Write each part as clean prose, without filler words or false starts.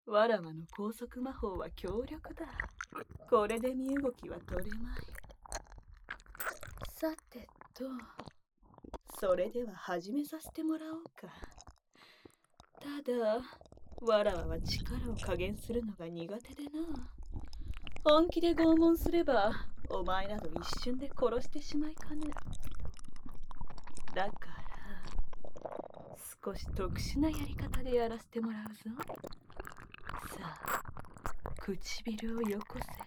わらわの高速魔法は強力だ。これで身動きは取れまい。さてと、それでは始めさせてもらおうか。ただ、わらわは力を加減するのが苦手でな。本気で拷問すれば、お前など一瞬で殺してしまいかね。だから、少し特殊なやり方でやらせてもらうぞ。さあ、唇をよこせ。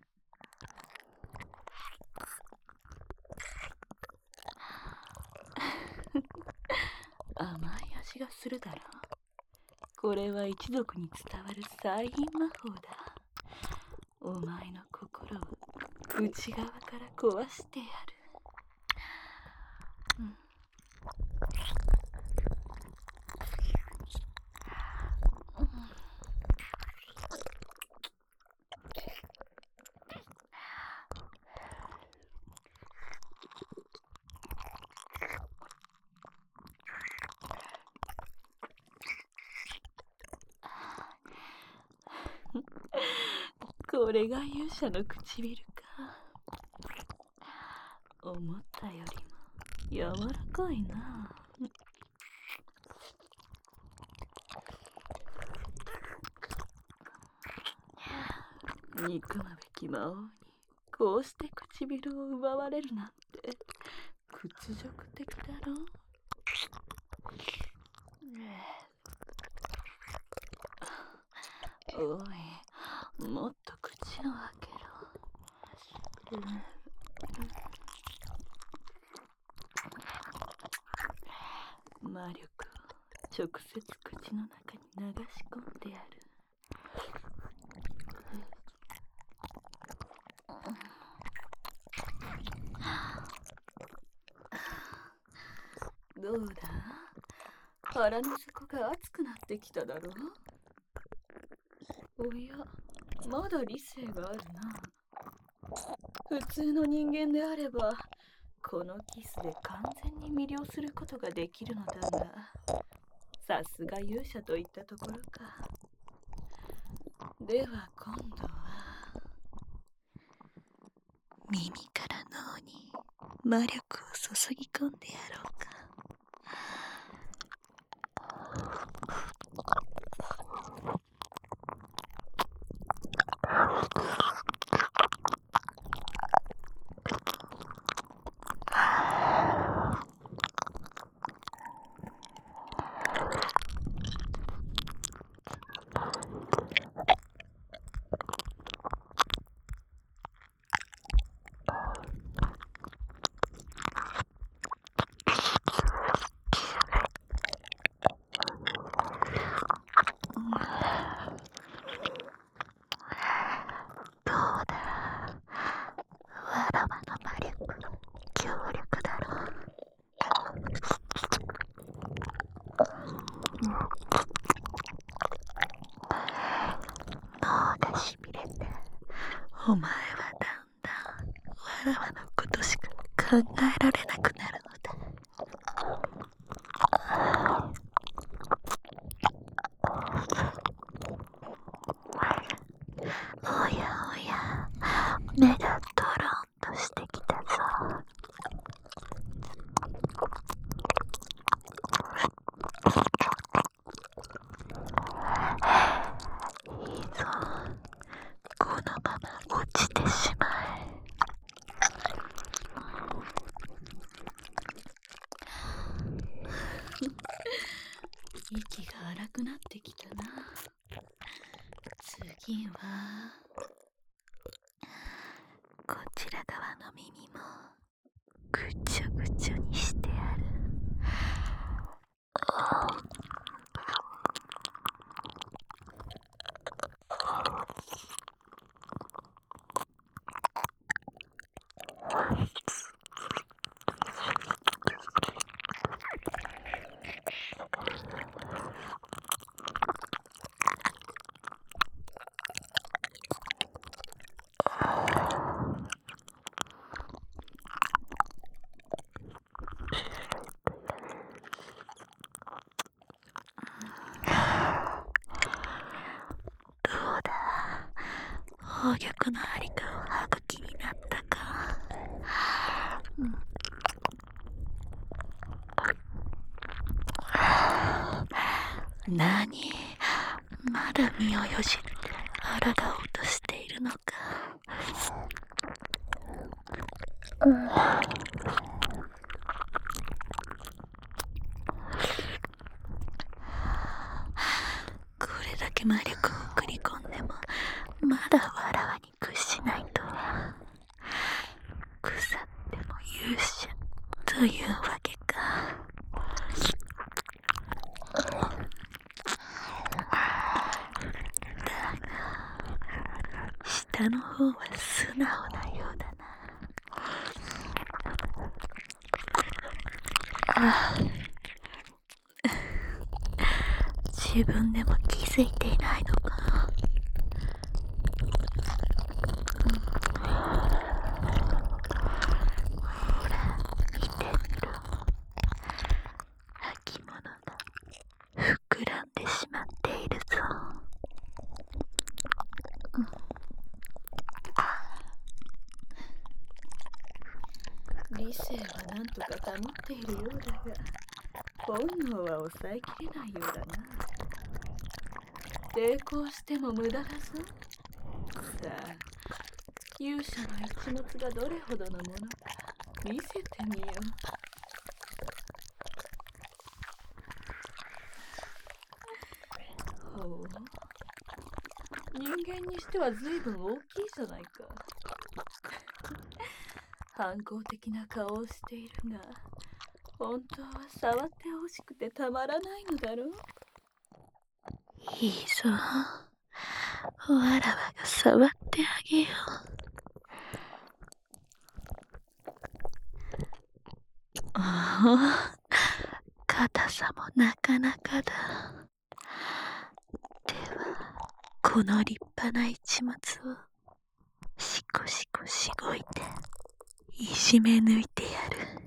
甘い味がするだろう。これは一族に伝わる催眠魔法だ。お前の心を内側から壊してやる。これが勇者の唇か。思ったよりも柔らかいな。憎むべき魔王にこうして唇を奪われるなんて屈辱的だろう。おい、もっと口を開けろ。魔力を直接口の中に流し込んでやる。どうだ？腹の底が熱くなってきただろう？おや、まだ理性があるな。普通の人間であれば、このキスで完全に魅了することができるのだが、さすが勇者といったところか。では今度は耳から脳に魔力を注ぎ込んでやろうか。どうだ、わらわの魔力強力だろう。脳がしびれて、お前はだんだんわらわのことしか考えられなくなるのだ。おやおや、目がトロンとしてきたぞ。いいぞ、このまま落ちてしまえ。息が荒くなってきたな。次はこちら側の耳もぐちょぐちょにしてやる。 宝玉のありかを剥ぐ気になったか。何、まだ身をよじって抗おうとしているのか。これだけ魔力を送り込んでもまだわらわに屈しないとは。腐っても勇者というわけか。だが下の方は素直なようだな。自分でも気づいていないのか。ほら、見てみろ。履物が膨らんでしまっているぞ。 理性はなんとか保っているようだが、本能は抑えきれないようだな。抵抗しても無駄だぞ。さあ、勇者の一物がどれほどのものか見せてみよう。ほう、人間にしては随分大きいじゃないか。反抗的な顔をしているが、本当は触ってほしくてたまらないのだろう。 いいぞ。わらわが触ってあげよう。硬さもなかなかだ。では、この立派な一物をしこしこしごいていじめ抜いてやる。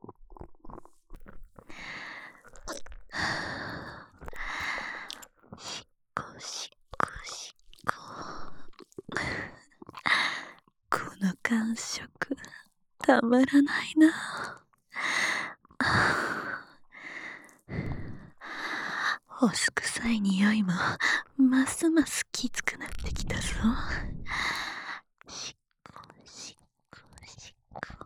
しこしこしこ。この感触たまらないな。干す臭い匂いもますますきつくなってきたぞ。しこしこしこ。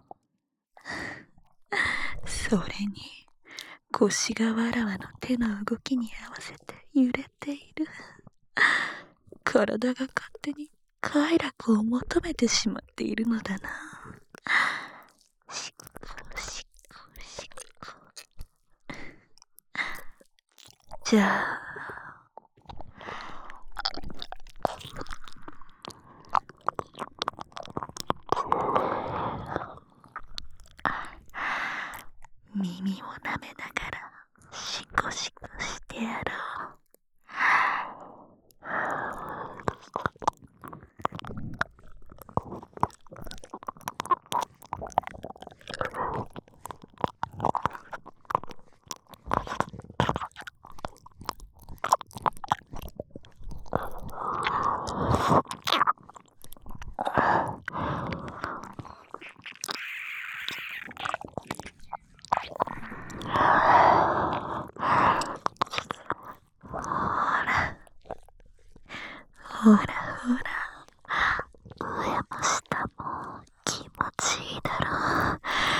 それに腰がわらわの手の動きに合わせて揺れている。体が勝手に快楽を求めてしまっているのだな。しこしこしこ。じゃあ耳を舐めながらシコシコしてやろう。ほらほら、上も下も気持ちいいだろ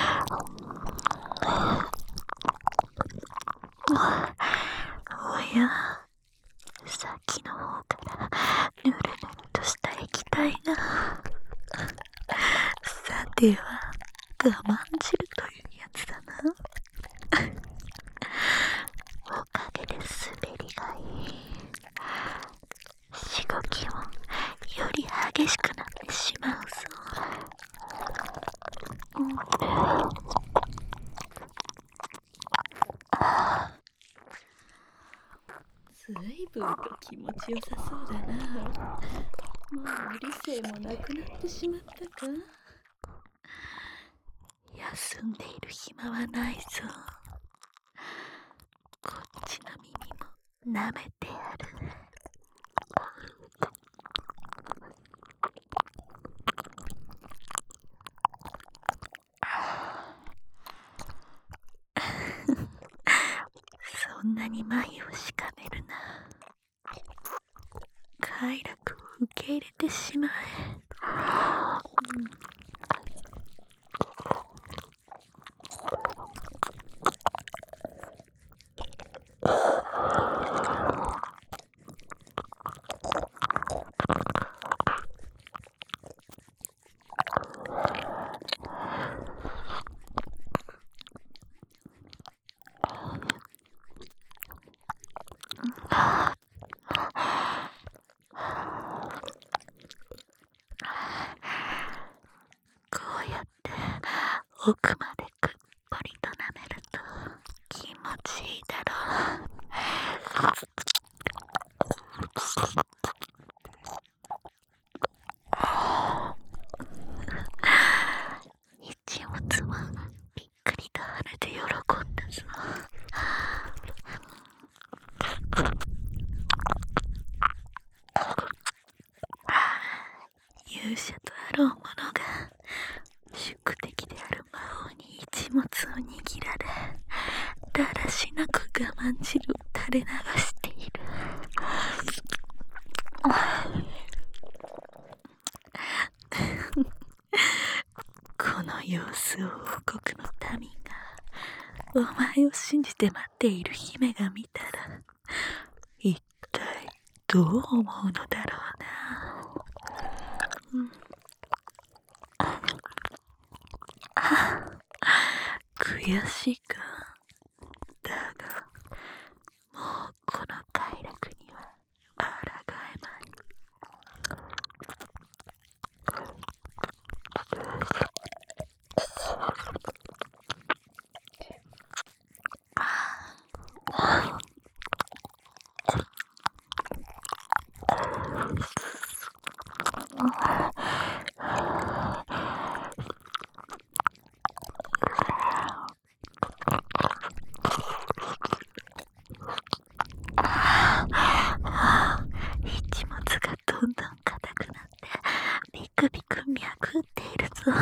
う。おや、先の方からぬるぬるとした液体が。さては我慢汁というやつだな。おかげで滑りがいい。しごきもより激しくなってしまうぞ。 ずいぶんと気持ちよさそうだな。もう理性もなくなってしまったか。 休んでいる暇はないぞ。こっちの耳も舐めてやる。 んなに眉をしかめるな。快楽を受け入れてしまえ。こうやって奥までくっぽりと舐めると気持ちいいだろう。一物はびっくりと跳ねて喜んだぞ。勇者とあろう者が宿敵である魔王に一物を握られ、だらしなく我慢汁を垂れ流している。この様子を王国の民がお前を信じて待っている姫が見たら一体どう思うのだろうな。悔しいか。だがもうこの快楽には抗えまい。一物がどんどん硬くなってビクビク脈打っているぞ。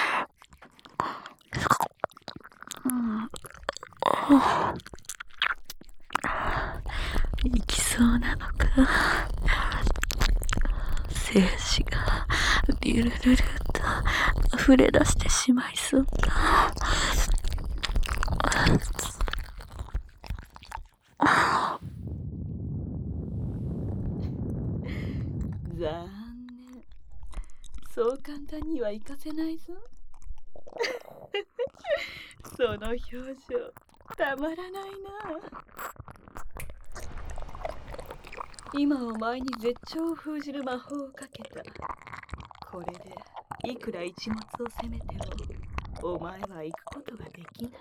行きそうなのか。精子がリュルルルと溢れ出してしまいそうか。 残念。そう簡単には行かせないぞ。その表情たまらないな。今お前に絶頂を封じる魔法をかけた。これでいくら一物を攻めてもお前は行くことができない。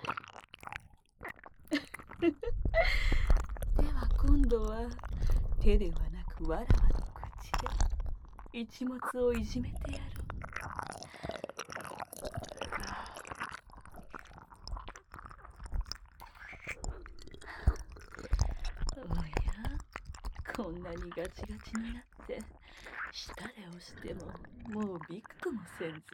では今度は手ではなくわらわの口で一物をいじめてやる。おや、こんなにガチガチになって舌で押してももうびくともせんぞ。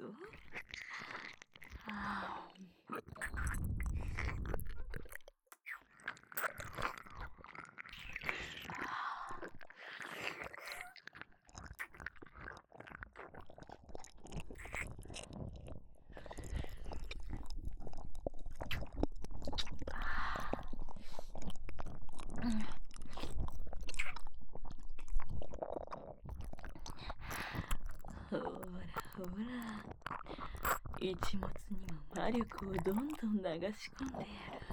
ほらほら、一物にも魔力をどんどん流し込んでやる。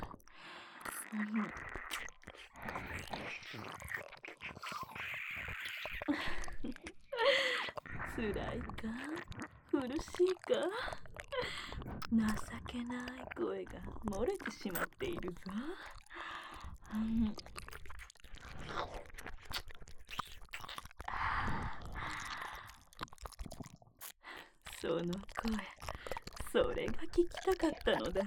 つらいか、苦しいか、情けない声が漏れてしまっているぞ。その声、それが聞きたかったのだ。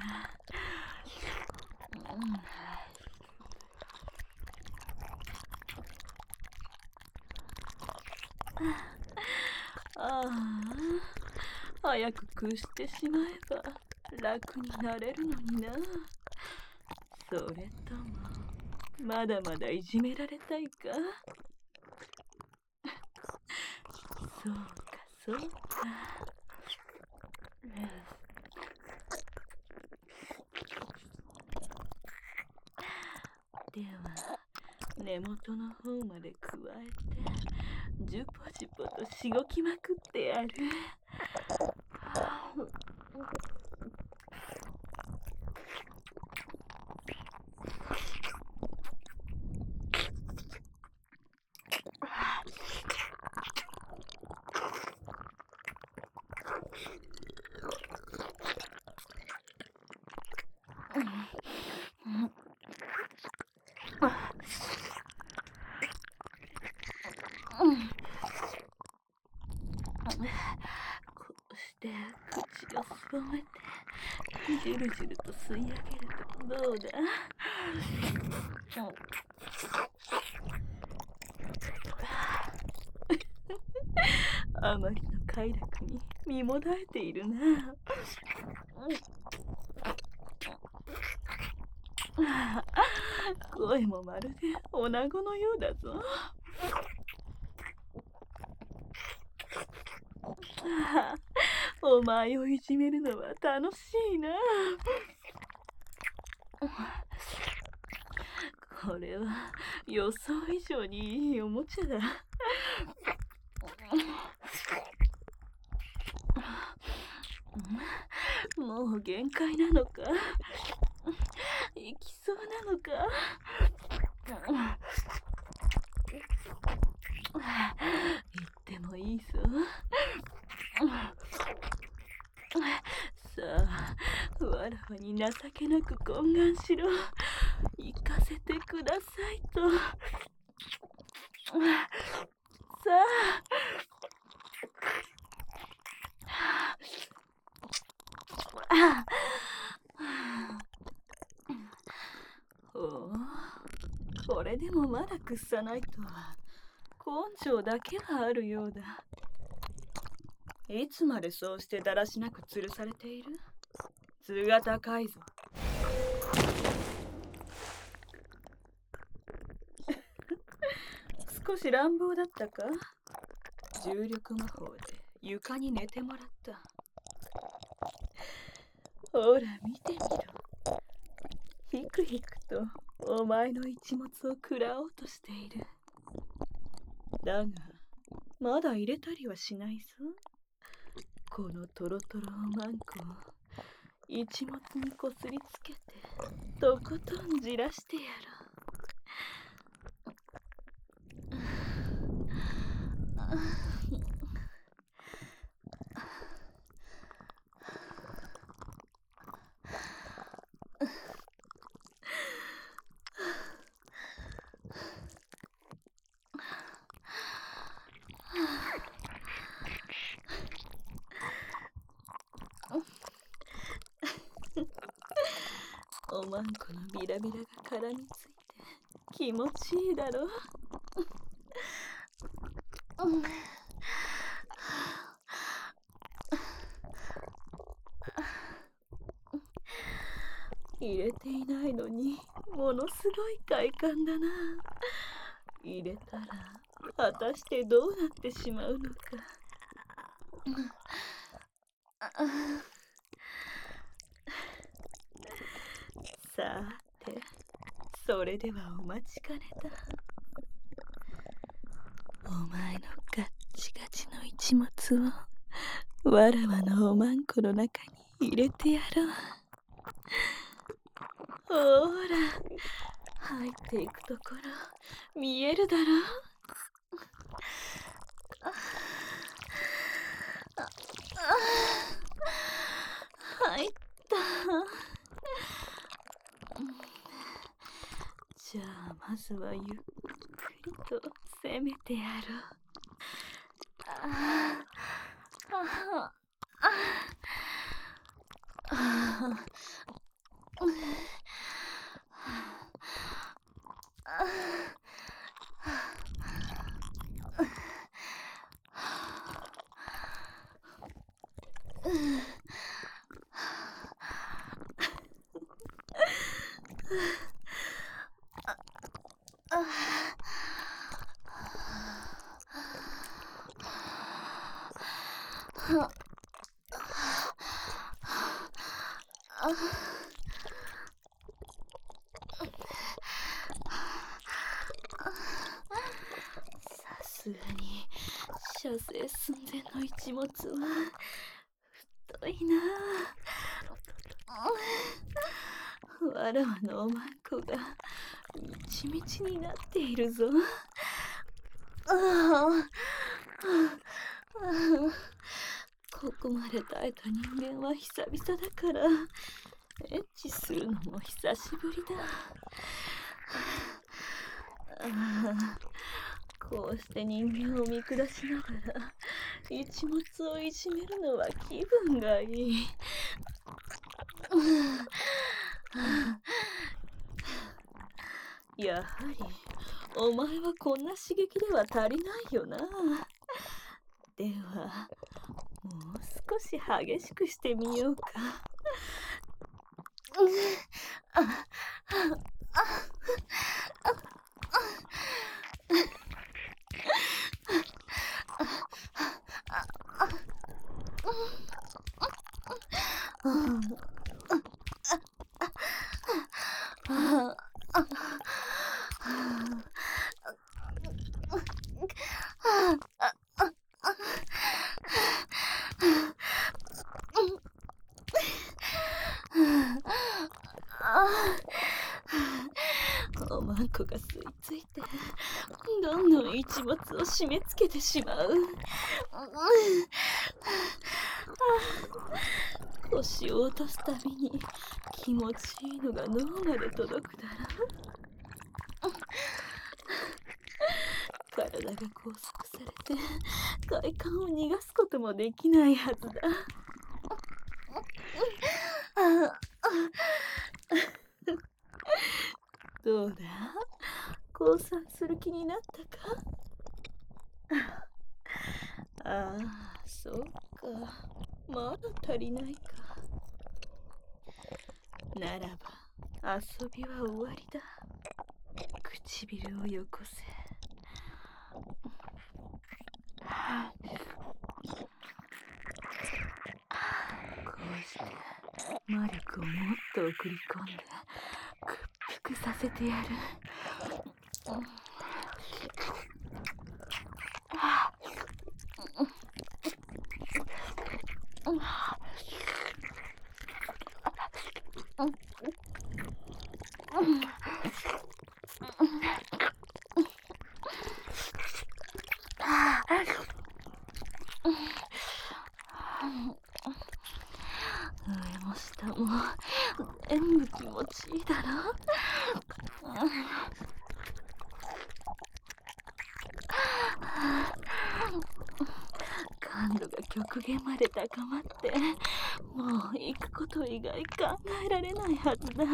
ああ、早く屈してしまえば楽になれるのにな。それともまだまだいじめられたいか。そうかそうか。では根元の方まで加えてジュポジュポとしごきまくってやる。こうして口をすぼめてジュルジュルと吸い上げるとどうだ。あまりの快楽に身もだえているな。声もまるで女子のようだぞ。お前をいじめるのは楽しいな。これは予想以上にいいおもちゃだ。もう限界なのか。行きそうなのか。言ってもいいぞ。さあ、わらわに情けなく懇願しろ。行かせてくださいと。さあ。おお、これでもまだ屈さないとは根性だけはあるようだ。いつまでそうしてだらしなく吊るされている。図が高いぞ。少し乱暴だったか。重力魔法で床に寝てもらった。ほら見てみろ。ひくひくとお前の一物を食らおうとしている。だがまだ入れたりはしないぞ。このトロトロおまんこを一物にこすりつけてとことんじらしてやろう。おまんこのビラビラが絡みついて気持ちいいだろう。入れていないのにものすごい快感だな。入れたら果たしてどうなってしまうのか。さて、それではお待ちかねだ。お前のガッチガチの一物をわらわのおまんこの中に入れてやろう。ほーら、入っていくところ見えるだろう。入った。じゃあまずはゆっくりと攻めてやろう。 さすがに射精寸前の一物は太いなあ。わらわのおまんこがみちみちになっているぞ。ここまで耐えた人間は久々だからエッチするのも久しぶりだ。こうして人間を見下しながら一物をいじめるのは気分がいい。やはりお前はこんな刺激では足りないよな。ではもう少し激しくしてみようか。おまんこが吸い付いてどんどん一物を締め付けてしまう。腰を落とすたびに気持ちいいのが脳まで届くだろう。体が拘束されて快感を逃がすこともできないはずだ。どうだ、降参する気になったか。ああ、そうか、まだ足りないか。ならば遊びは終わりだ。唇をよこせ。こうして魔力をもっと送り込んで屈服させてやる。上も下も全部気持ちいいだろ。感度が極限まで高まってもう行くこと以外考えられないはずだ。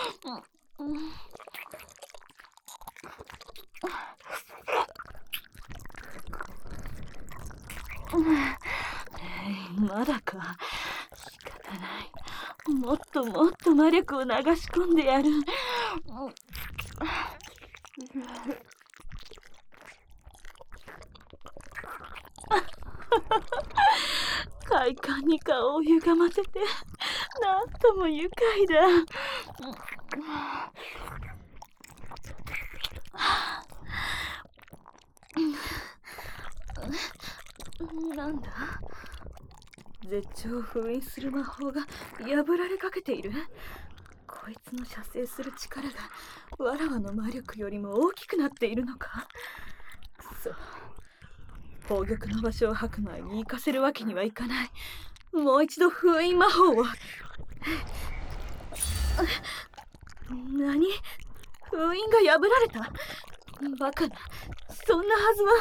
まだか。仕方ない。もっともっと魔力を流し込んでやる。快感に顔を歪ませてなんとも愉快だ。なんだ、絶頂を封印する魔法が破られかけている。こいつの射精する力がわらわの魔力よりも大きくなっているのか。くそ、宝玉の場所を吐く前に行かせるわけにはいかない。もう一度封印魔法を。何？封印が破られた？バカな、そんなはずは。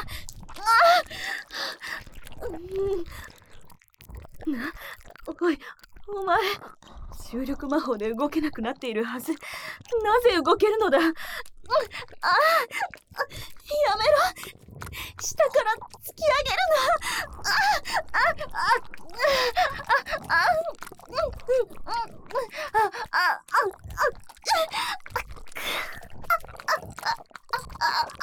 おい、お前、重力魔法で動けなくなっているはず。なぜ動けるのだ？やめろ！下から突き上げる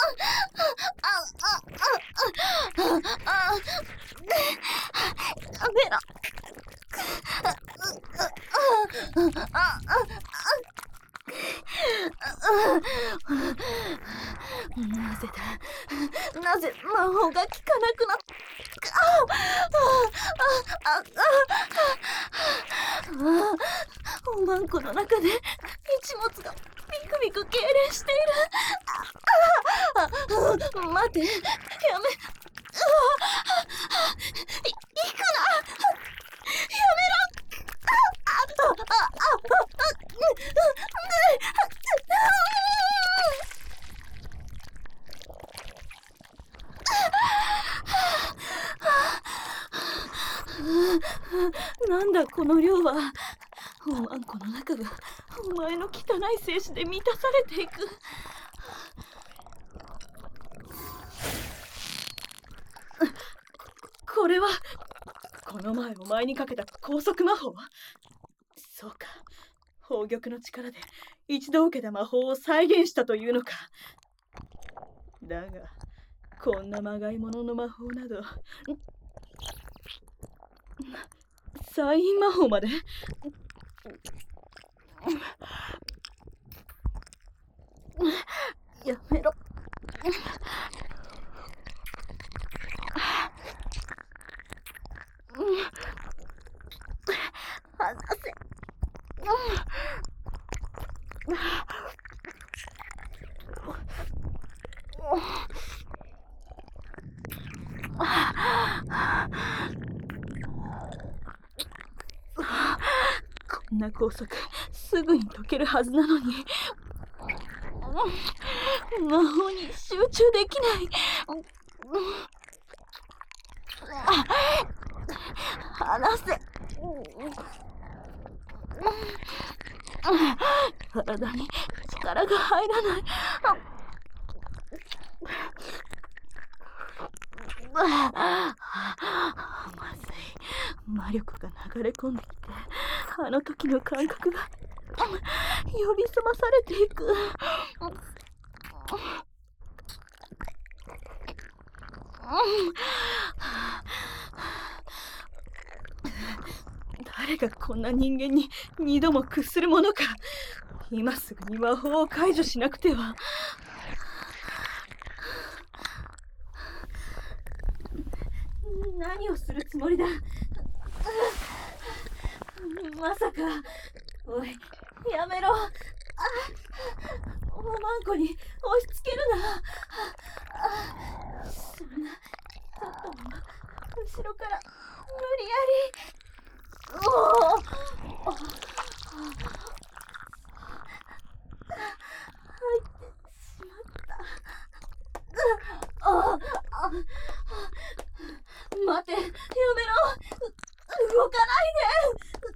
な！ 魔法が効かなくなっおまんこの中で一物がビクビク痙攣している。待って、やめ、行くな、やめろ。なんだこの量は。おまんこの中がお前の汚い精子で満たされていく。これはこの前お前にかけた高速魔法。そうか、宝玉の力で一度受けた魔法を再現したというのか。だがこんなまがいものの魔法など、再現魔法まで。やめろ。離せ。こんな高速すぐに解けるはずなのに、魔法に集中できない。離せ。体に力が入らない。まずい。魔力が流れ込んできて、あの時の感覚が呼び覚まされていく。誰がこんな人間に二度も屈するものか。今すぐに魔法を解除しなくては。何をするつもりだ。まさか。おい、やめろ。おまんこに押し付けるな。そんな、立ったまま後ろから無理やり。入ってしまった。待て、やめろ。動かないで。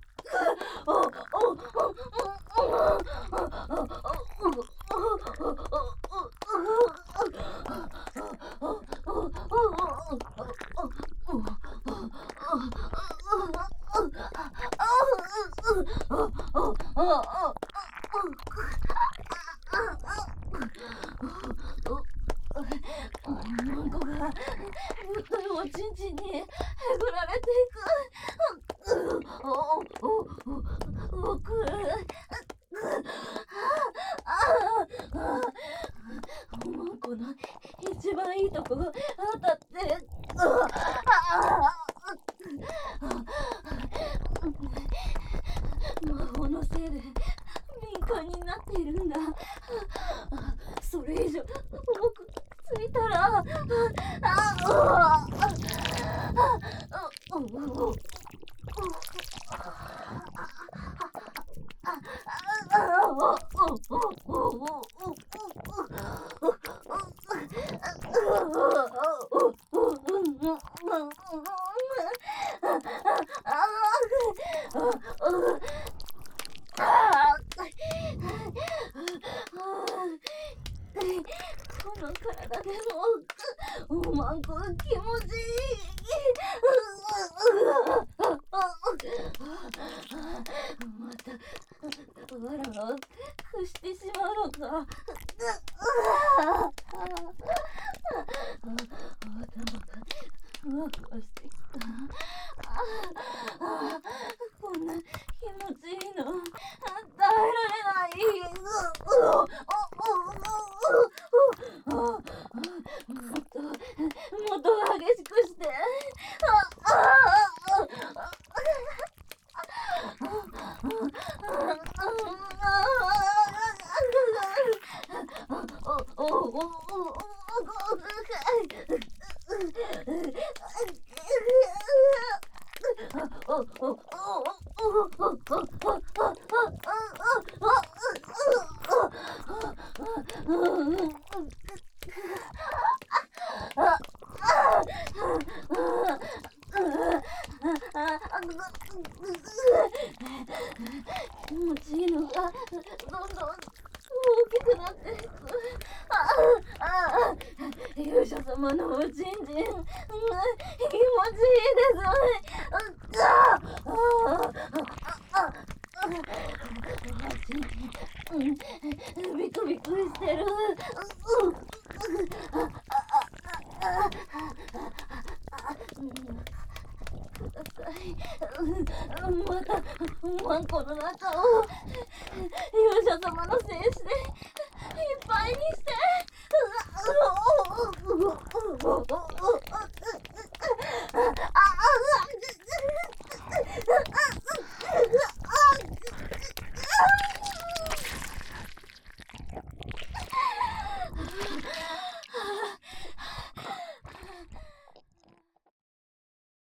おちんちんにえぐられていく。おまんこの一番いいとこ当たって。魔法のせいで敏感になっているんだ。それ以上重くついたら。この体でもおまんこが気持ちいい。またわらわを屈してしまうのか。頭がふわふわしてきた。こんな気持ちいいの耐えられない。もっともっと激しくして。気持ちいいのがどんどん大きくなっていく。勇者様のおちんちん、気持ちいいです。ビクビクしてる。ください。またワンコの中を勇者様の精子でいっぱいにして。